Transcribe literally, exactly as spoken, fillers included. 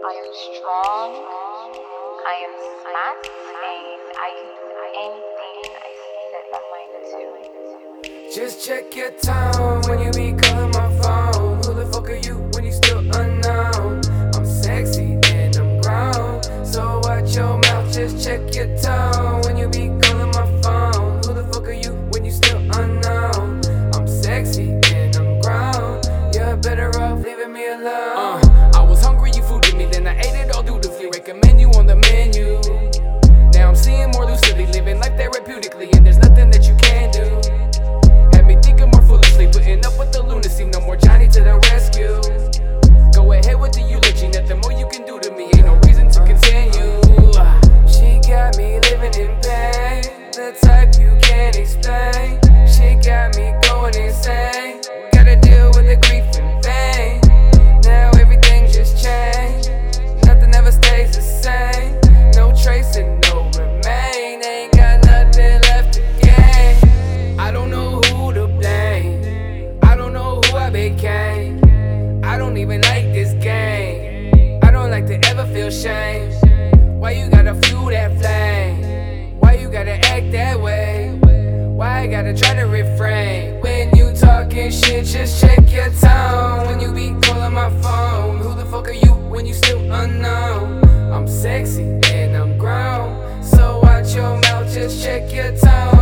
I am strong, I am smart, and I can do anything I set my mind to. Just check your tone when you be calling my phone. Who the fuck are you when you still unknown? I'm sexy and I'm grown, so watch your mouth. Just check your tone when you be calling my phone. Who the fuck are you when you still unknown? I'm sexy and I'm grown. You're better off leaving me alone. Uh, I was hungry, you fooded me, then I ate it all dutifully. Recommend you on the menu. Now I'm seeing more lucidly, living life therapeutically, and there's nothing that you can do. Had me thinking more foolishly, putting up with the lunacy. No more Johnny to the rescue. Go ahead with the eulogy, nothing more you can do to me. Ain't no reason to continue. She got me living in pain, the type you can't explain. She got me going insane. Gotta deal with the grief and pain. Now everything just changed. Nothing ever stays the same. No trace and no remain. Ain't got nothing left to gain. I don't know who to blame. I don't know who I became. I don't even like this game. I don't like to ever feel shame. Why you gotta fuel that flame? Why you gotta act that way? Why I gotta try to refrain? When you talking shit, just check your tone. When you be calling my phone, who the fuck are you when you still unknown? I'm sexy and I'm grown, so watch your mouth, just check your tone.